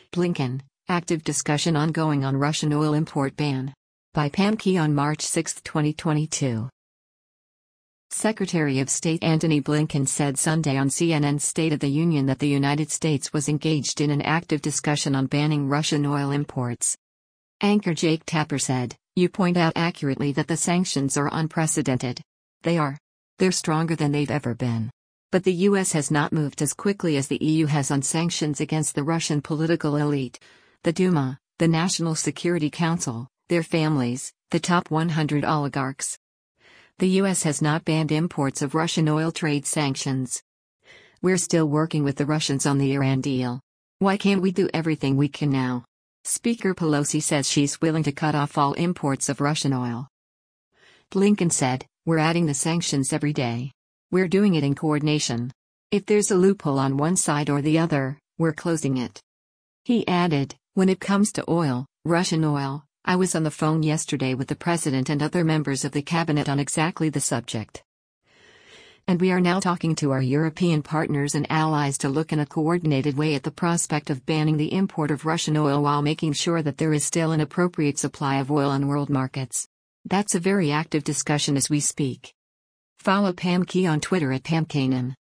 Blinken, active discussion ongoing on Russian oil import ban. By Pam Key on March 6, 2022. Secretary of State Antony Blinken said Sunday on CNN's State of the Union that the United States was engaged in an active discussion on banning Russian oil imports. Anchor Jake Tapper said, "You point out accurately that the sanctions are unprecedented. They are. They're stronger than they've ever been. But the US has not moved as quickly as the EU has on sanctions against the Russian political elite, the Duma, the National Security Council, their families, the top 100 oligarchs. The US has not banned imports of Russian oil trade sanctions. We're still working with the Russians on the Iran deal. Why can't we do everything we can now?" Speaker Pelosi says she's willing to cut off all imports of Russian oil. Blinken said, "We're adding the sanctions every day. We're doing it in coordination. If there's a loophole on one side or the other, we're closing it." He added, "When it comes to oil, Russian oil, I was on the phone yesterday with the president and other members of the cabinet on exactly the subject. And we are now talking to our European partners and allies to look in a coordinated way at the prospect of banning the import of Russian oil while making sure that there is still an appropriate supply of oil on world markets. That's a very active discussion as we speak." Follow Pam Key on Twitter at PamKanan.